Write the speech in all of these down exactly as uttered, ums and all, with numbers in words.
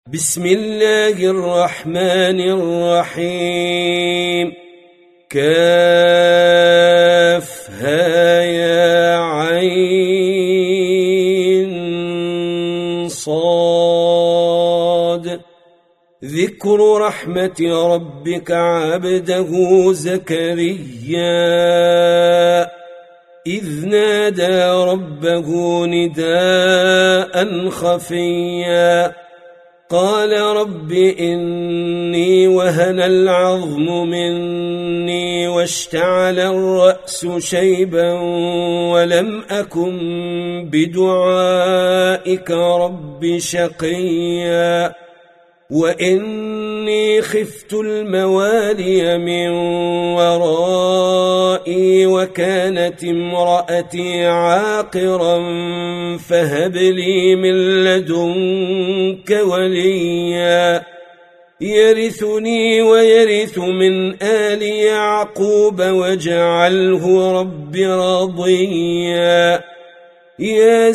بسم الله الرحمن الرحيم. كافها يا عين صاد. ذكر رحمة ربك عبده زكريا إذ نادى ربه نداء خفيا قال رب إني وهن العظم مني واشتعل الرأس شيبا ولم أكن بدعائك رب شقيا وإني خفت الموالي من ورائي وكانت امرأتي عاقرا فهب لي من لدنك وليا يرثني ويرث من آل يعقوب واجعله رب رضيا. يا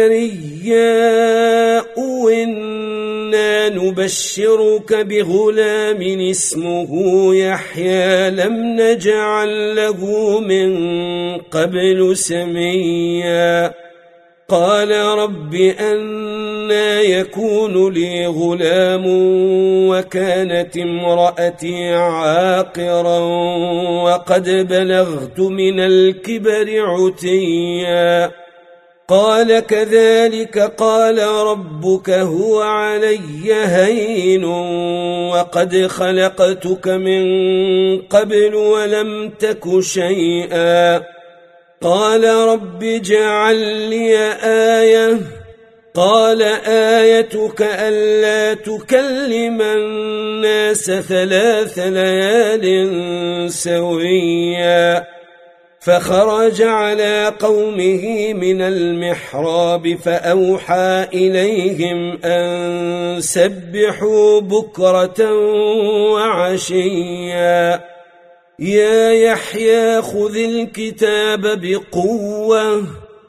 زكريا إنا نبشرك بغلام اسمه يحيى لم نجعل له من قبل سميا قال رب أنى يكون لي غلام وكانت امرأتي عاقرا وقد بلغت من الكبر عتيا قال كذلك قال ربك هو علي هين وقد خلقتك من قبل ولم تك شيئا قال رب اجعل لي آية قال آيتك ألا تكلم الناس ثلاث ليال سويا فخرج على قومه من المحراب فأوحى إليهم أن سبحوا بكرة وعشيا يا يحيى خذ الكتاب بقوة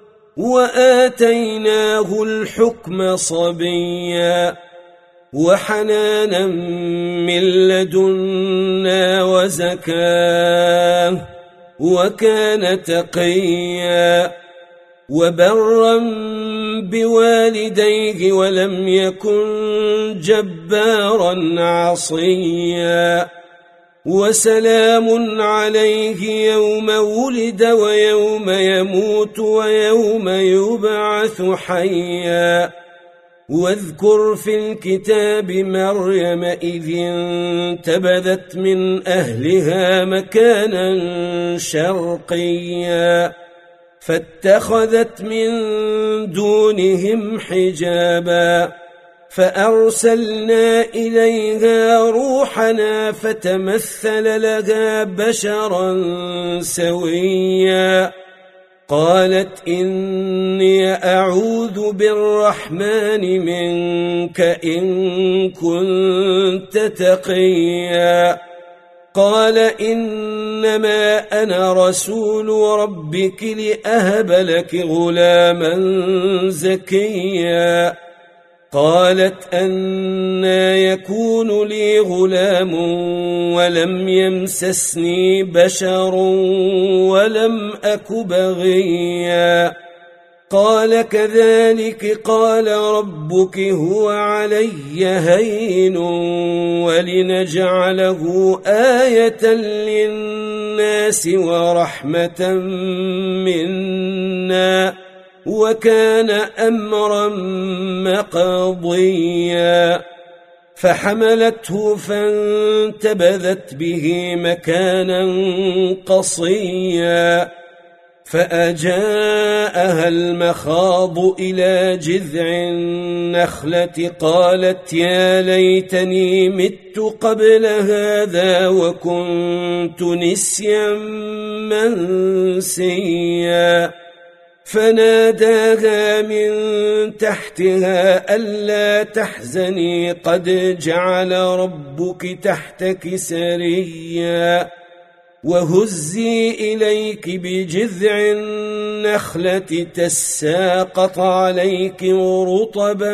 وآتيناه الحكم صبيا وحنانا من لدنا وزكاه وكان تقيا وبرا بوالديه ولم يكن جبارا عصيا وسلام عليه يوم ولد ويوم يموت ويوم يبعث حيا واذكر في الكتاب مريم إذ انتبذت من أهلها مكانا شرقيا فاتخذت من دونهم حجابا فأرسلنا إليها روحنا فتمثل لها بشرا سويا قالت إني أعوذ بالرحمن منك إن كنت تقيا قال إنما أنا رسول ربك لأهب لك غلاما زكيا قالت أنى يكون لي غلام ولم يمسسني بشر ولم أك بغيا قال كذلك قال ربك هو علي هين ولنجعله آية للناس ورحمة منا وكان أمرا مقضيا فحملته فانتبذت به مكانا قصيا فأجاءها المخاض إلى جذع النخلة قالت يا ليتني مت قبل هذا وكنت نسيا منسيا فناداها من تحتها ألا تحزني قد جعل ربك تحتك سريا وهزي إليك بجذع النخلة تساقط عليك رطبا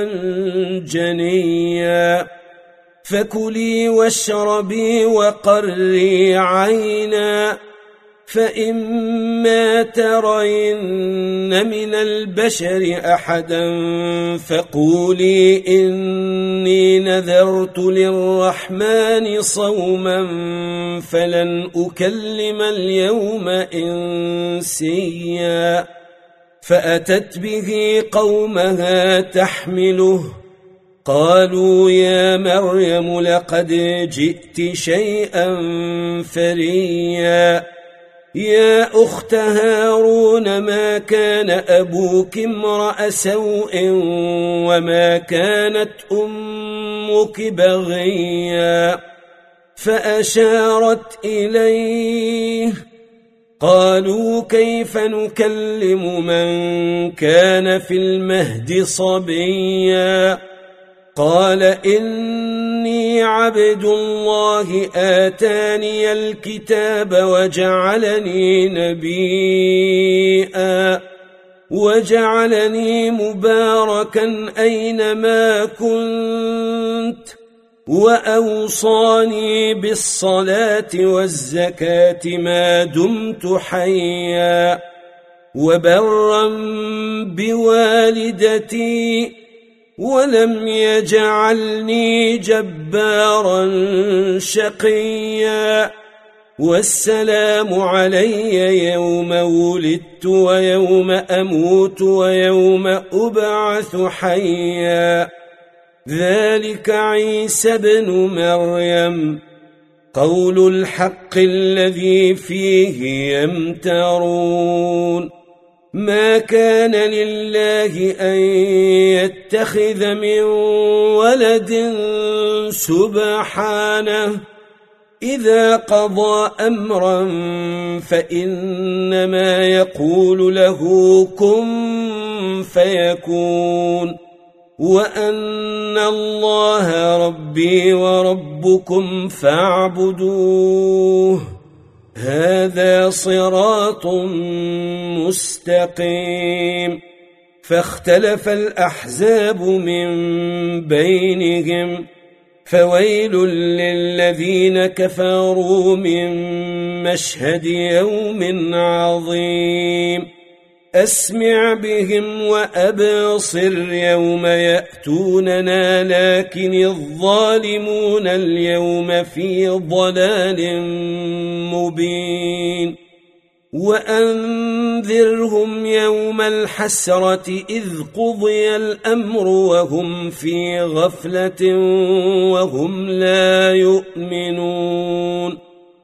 جنيا فكلي واشربي وقري عينا فإما ترين من البشر أحدا فقولي إني نذرت للرحمن صوما فلن أكلم اليوم إنسيا فأتت به قومها تحمله قالوا يا مريم لقد جئت شيئا فريا يا أخت هارون ما كان أبوك امرأ سوء وما كانت أمك بغيا فأشارت إليه قالوا كيف نكلم من كان في المهد صبيا قال إني عبد الله آتاني الكتاب وجعلني نبيا وجعلني مباركا أينما كنت وأوصاني بالصلاة والزكاة ما دمت حيا وبرا بوالدتي ولم يجعلني جبارا شقيا والسلام علي يوم ولدت ويوم أموت ويوم أبعث حيا ذلك عيسى بن مريم قول الحق الذي فيه يمترون ما كان لله أن يتخذ من ولد سبحانه إذا قضى أمرا فإنما يقول له كن فيكون وأن الله ربي وربكم فاعبدوه هذا صراط مستقيم فاختلف الأحزاب من بينهم فويل للذين كفروا من مشهد يوم عظيم أسمع بهم وأبصر يوم يأتوننا لكن الظالمون اليوم في ضلال مبين وأنذرهم يوم الحسرة إذ قضي الأمر وهم في غفلة وهم لا يؤمنون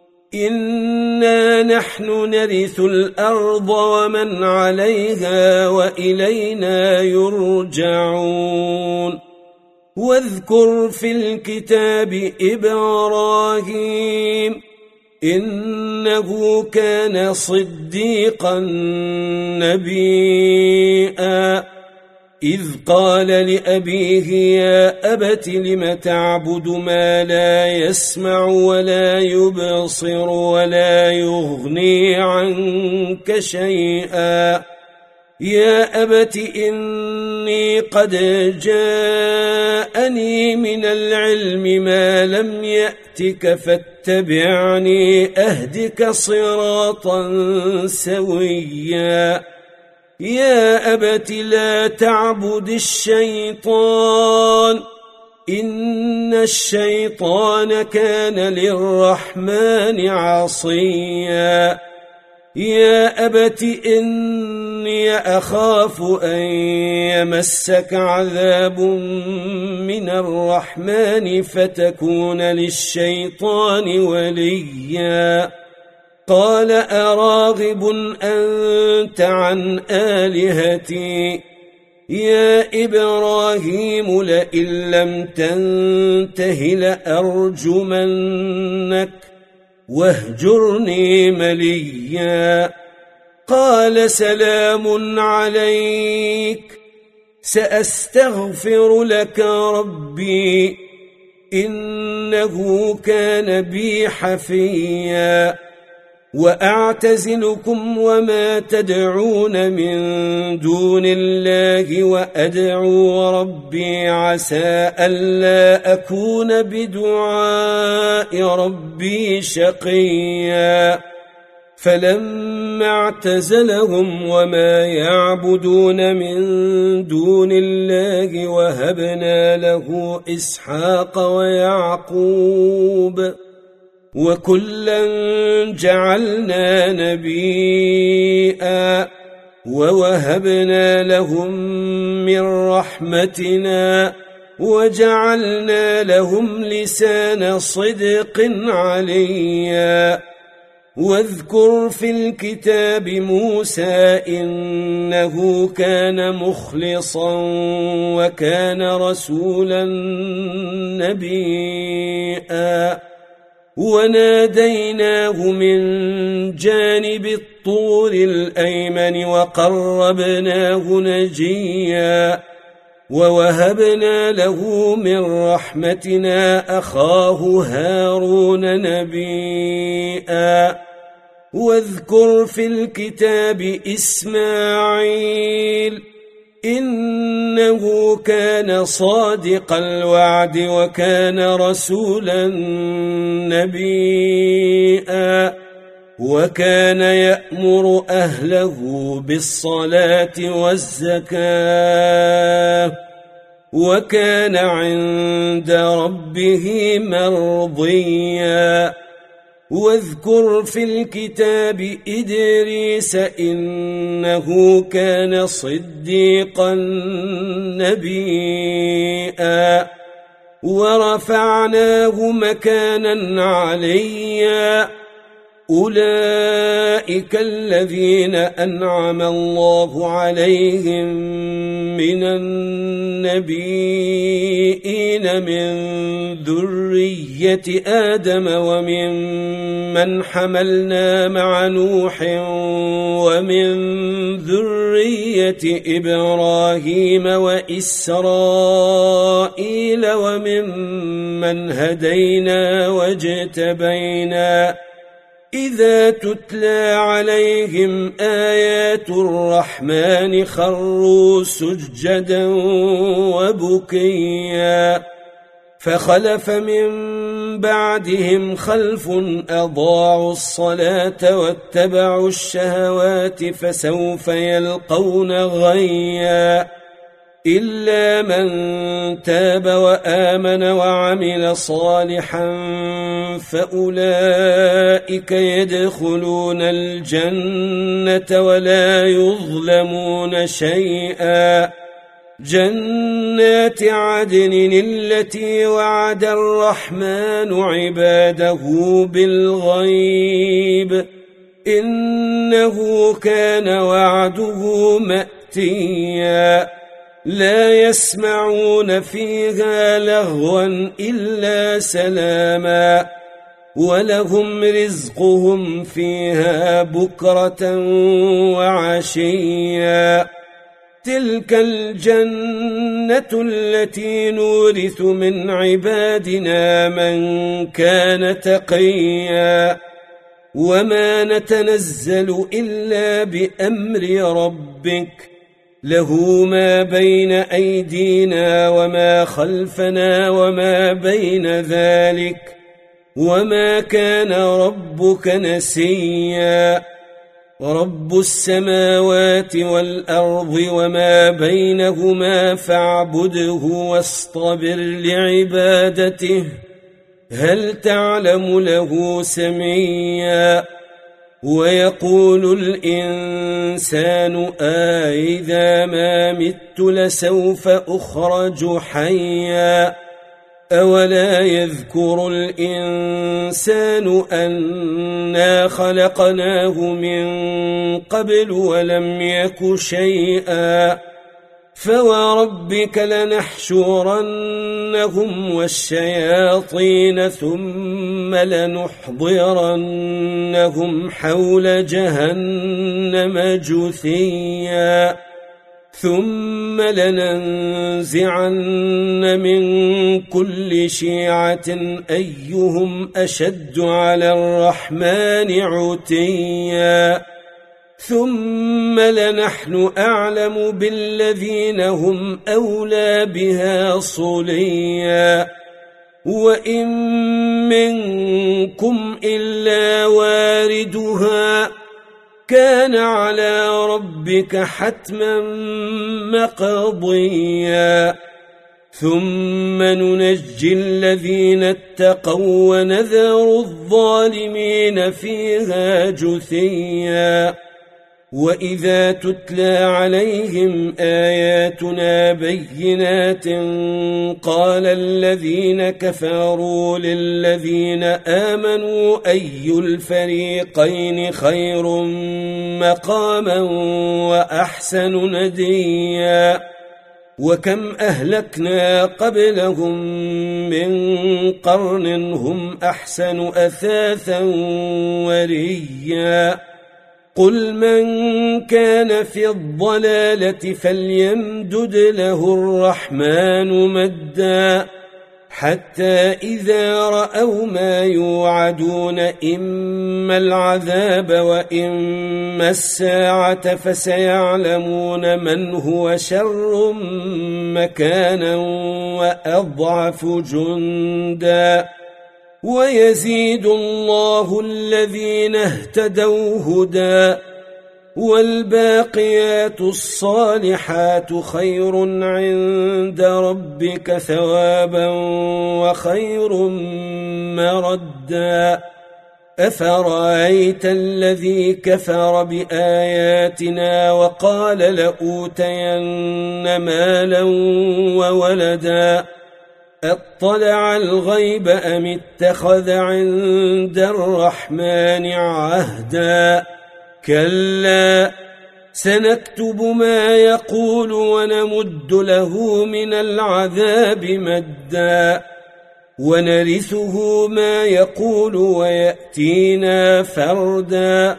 إنا نحن نرث الأرض ومن عليها وإلينا يرجعون واذكر في الكتاب إبراهيم إنه كان صديقا نبيا إذ قال لأبيه يا أبت لم تعبد ما لا يسمع ولا يبصر ولا يغني عنك شيئا يا أبت إني قد جاءني من العلم ما لم يأتك فاتبعني أهدك صراطا سويا يا أبت لا تعبد الشيطان إن الشيطان كان للرحمن عصيا يا أبت إني أخاف أن يمسك عذاب من الرحمن فتكون للشيطان وليا قال أراغب أنت عن آلهتي يا إبراهيم لئن لم تنته لأرجمنك واهجرني مليا قال سلام عليك سأستغفر لك ربي إنه كان بي حفيا وأعتزلكم وما تدعون من دون الله وأدعو ربي عسى ألا أكون بدعاء ربي شقيا فلما اعتزلهم وما يعبدون من دون الله وهبنا له إسحاق ويعقوب وكلا جعلنا نبيا ووهبنا لهم من رحمتنا وجعلنا لهم لسان صدق عليا واذكر في الكتاب موسى إنه كان مخلصا وكان رسولا نبيا وناديناه من جانب الطور الأيمن وقربناه نجيا ووهبنا له من رحمتنا أخاه هارون نبيا واذكر في الكتاب إسماعيل إنه كان صادق الوعد وكان رسولا نبيا وكان يأمر أهله بالصلاة والزكاة وكان عند ربه مرضيا واذكر في الكتاب إدريس إنه كان صديقا نبيا ورفعناه مكانا عليا أولئك الذين أنعم الله عليهم من النبيين من ذرية آدم وممن حملنا مع نوح ومن ذرية إبراهيم وإسرائيل وممن هدينا واجتبينا إذا تتلى عليهم آيات الرحمن خروا سجدا وبكيا فخلف من بعدهم خلف أضاعوا الصلاة واتبعوا الشهوات فسوف يلقون غيا إلا من تاب وآمن وعمل صالحا فأولئك يدخلون الجنة ولا يظلمون شيئا جنات عدن التي وعد الرحمن عباده بالغيب إنه كان وعده مأتيا لا يسمعون فيها لغوا إلا سلاما ولهم رزقهم فيها بكرة وعشيا تلك الجنة التي نورث من عبادنا من كان تقيا وما نتنزل إلا بأمر ربك له ما بين أيدينا وما خلفنا وما بين ذلك وما كان ربك نسيا رب السماوات والأرض وما بينهما فاعبده واصطبر لعبادته هل تعلم له سميا ويقول الإنسان أإذا ما مت لسوف أخرج حيا أولا يذكر الإنسان أنا خلقناه من قبل ولم يك شيئا فوربك لنحشرنهم والشياطين ثم لنحضرنهم حول جهنم جثيا ثم لننزعن من كل شيعة أيهم أشد على الرحمن عتيا ثم لنحن أعلم بالذين هم أولى بها صليا وإن منكم إلا واردها كان على ربك حتما مقضيا ثم ننجي الذين اتقوا ونذر الظالمين فيها جثيا وإذا تتلى عليهم آياتنا بينات قال الذين كفروا للذين آمنوا أي الفريقين خير مقاما وأحسن نديا وكم أهلكنا قبلهم من قرن هم أحسن أثاثا وريا قل من كان في الضلالة فليمدد له الرحمن مدا حتى إذا رأوا ما يوعدون إما العذاب وإما الساعة فسيعلمون من هو شر مكانا وأضعف جندا ويزيد الله الذين اهتدوا هدى والباقيات الصالحات خير عند ربك ثوابا وخير مردا أفرأيت الذي كفر بآياتنا وقال لأوتين مالا وولدا اطلع الغيب أم اتخذ عند الرحمن عهدا كلا سنكتب ما يقول ونمد له من العذاب مدا ونرثه ما يقول ويأتينا فردا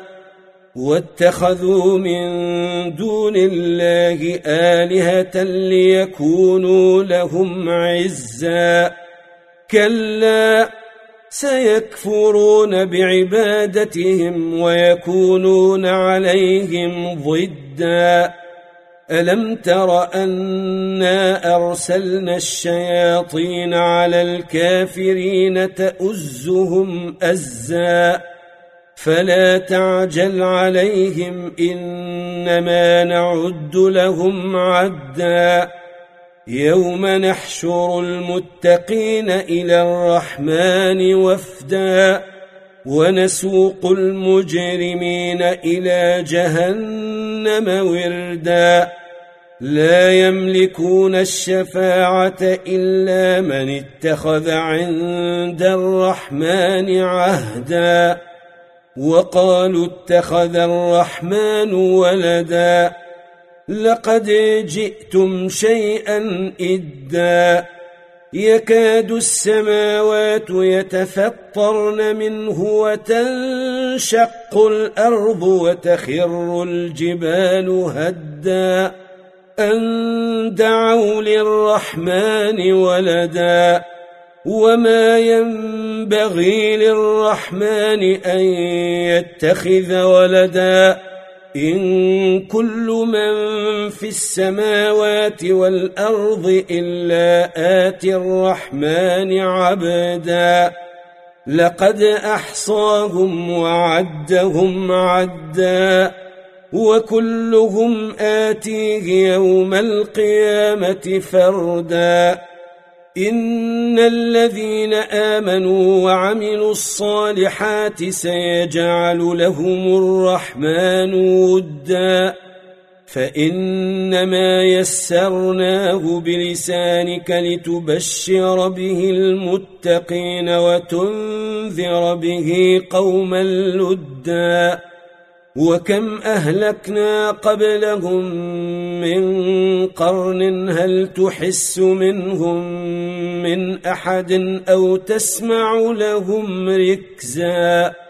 واتخذوا من دون الله آلهة ليكونوا لهم عزا كلا سيكفرون بعبادتهم ويكونون عليهم ضدا ألم تر أنا أرسلنا الشياطين على الكافرين تؤزهم أزا فلا تعجل عليهم إنما نعد لهم عدا يوم نحشر المتقين إلى الرحمن وفدا ونسوق المجرمين إلى جهنم وردا لا يملكون الشفاعة إلا من اتخذ عند الرحمن عهدا وقالوا اتخذ الرحمن ولدا لقد جئتم شيئا إدا يكاد السماوات يتفطرن منه وتنشق الأرض وتخر الجبال هدا أن دعوا للرحمن ولدا وما ينبغي للرحمن أن يتخذ ولدا إن كل من في السماوات والأرض إلا آتي الرحمن عبدا لقد أحصاهم وعدهم عدا وكلهم آتيه يوم القيامة فردا إن الذين آمنوا وعملوا الصالحات سيجعل لهم الرحمن ودا فإنما يسرناه بلسانك لتبشر به المتقين وتنذر به قوما لدا وكم أهلكنا قبلهم من قرن هل تحس منهم من أحد أو تسمع لهم ركزا